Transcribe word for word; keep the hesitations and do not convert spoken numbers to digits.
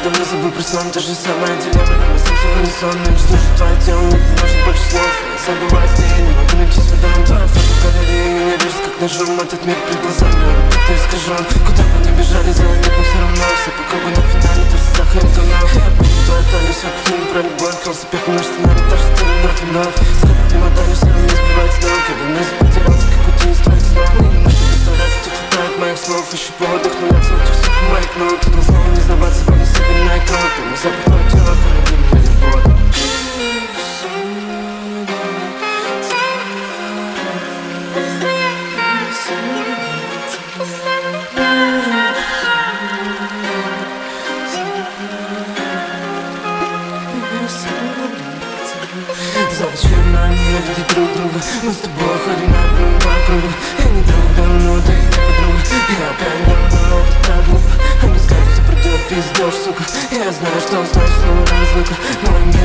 давно забыл про сон. Та же самая дилемма, но мы сам сегодня сонный. Что же твое тело, мне не нужно больше слов. Я забываю с ней, не могу найти свой дом. Твоя фотогалерея меня режет как ножом. Этот мир перед глазами, ты искажен. Куда бы ни бежали, за нет, но все равно. Все по кругу на финале, ты в слезах и давно. Я помню твою талию, все как фильм про любовь. Велосипед на наш сценарий, та же цель на финал. Сколько примотали, все равно не сбивать с ног. Когда вместе потерялся, как будто не стоит снова. Не могу представлять, тут хватает моих слов. Ищу повод вдохновляться, учу все по моих ног. Тут снова не сдаваться, вам не себе на экран. Помню запах твоего тела, холоди меня любовь. Зачем нам ненавидеть друг друга? Мы с тобой ходим на одном по кругу. Я не друг давно, ты не подруга. Я опять давно, это так глупо. Они скажут, что придет пиздёж, сука. Я знаю, что значит слово разлука. Мой мир